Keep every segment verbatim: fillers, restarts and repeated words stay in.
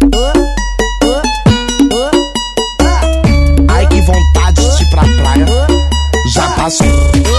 Ai, que vontade de ir pra praia. Já passou.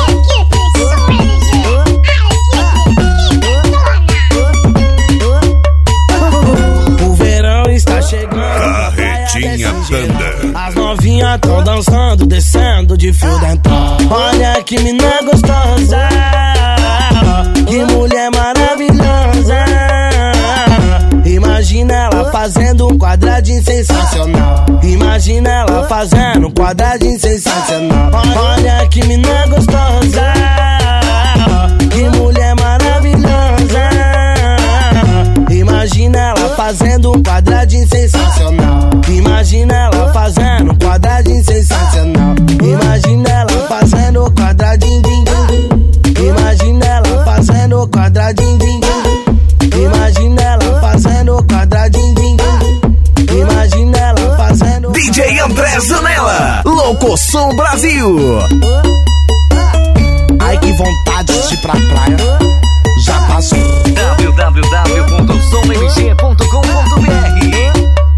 O verão está chegando. Carretinha Thunder. As novinhas tão dançando, descendo de fio dental. Olha que mina gostosa, que mulher maravilhosa. Imagina ela fazendo um quadradinho sensacional. Imagina ela fazendo um quadradinho sensacional. Olha que mina gostosa, que mulher maravilhosa. Imagina ela fazendo um quadradinho sensacional. Imagina ela fazendo um quadradinho sensacional. Imagina ela fazendo o quadradinho din din. Imagina ela fazendo o quadradinho din din. Imagina ela fazendo o quadradinho din din. Imagina ela fazendo D J André Zanella, Locoção Brasil. Ai, que vontade de ir pra praia. Já passou. w w w ponto som m g ponto com ponto b r.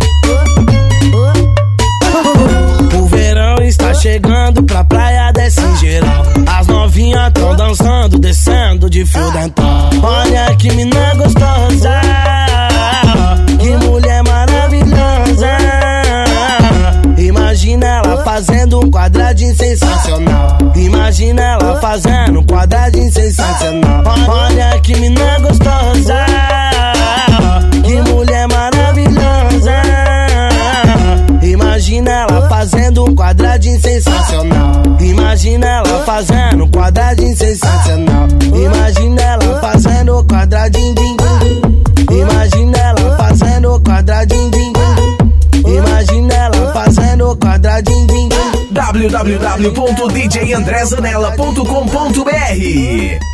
O verão está chegando, pra praia desce em geral. As novinhas tão dançando, descendo de fio dental. Olha que mina gostosa, que mulher maravilhosa. Imagina ela fazendo um quadradinho sensacional. Imagina ela fazendo um quadradinho sensacional. Olha que mina gostosa, que mulher maravilhosa. Imagina ela fazendo um quadradinho sensacional. Imagina ela fazendo um quadradinho sensacional. Imagina ela fazendo o quadradinho din din. Imagina ela fazendo o quadradinho din din. Imagina ela fazendo o quadradinho din din. w w w ponto d j andré zanella ponto com ponto b r